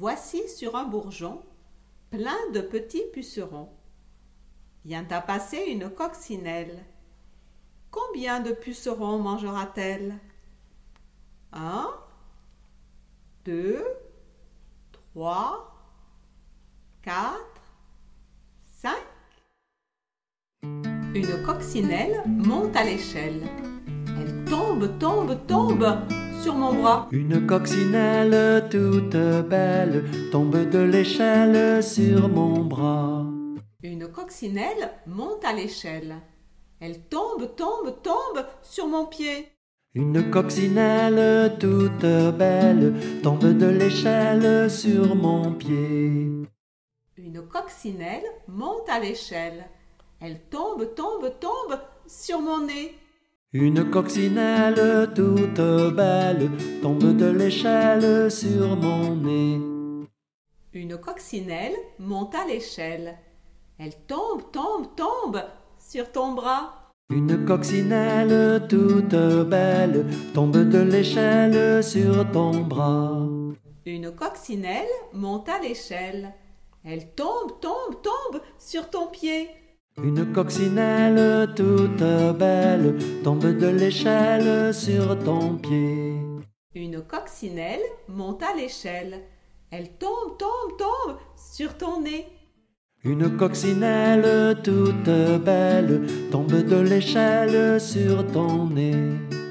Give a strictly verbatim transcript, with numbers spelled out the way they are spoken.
Voici sur un bourgeon plein de petits pucerons. Vient à passer une coccinelle. Combien de pucerons mangera-t-elle? Un, deux, trois, quatre, cinq. Une coccinelle monte à l'échelle. Elle tombe, tombe, tombe sur mon bras. Une coccinelle toute belle tombe de l'échelle sur mon bras. Une coccinelle monte à l'échelle. Elle tombe, tombe, tombe sur mon pied. Une coccinelle toute belle tombe de l'échelle sur mon pied. Une coccinelle monte à l'échelle. Elle tombe, tombe, tombe sur mon nez. Une coccinelle toute belle tombe de l'échelle sur mon nez. Une coccinelle monte à l'échelle. Elle tombe, tombe, tombe sur ton bras. Une coccinelle toute belle tombe de l'échelle sur ton bras. Une coccinelle monte à l'échelle. Elle tombe, tombe, tombe sur ton pied. Une coccinelle toute belle tombe de l'échelle sur ton pied. Une coccinelle monte à l'échelle. Elle tombe, tombe, tombe sur ton nez. Une coccinelle toute belle tombe de l'échelle sur ton nez.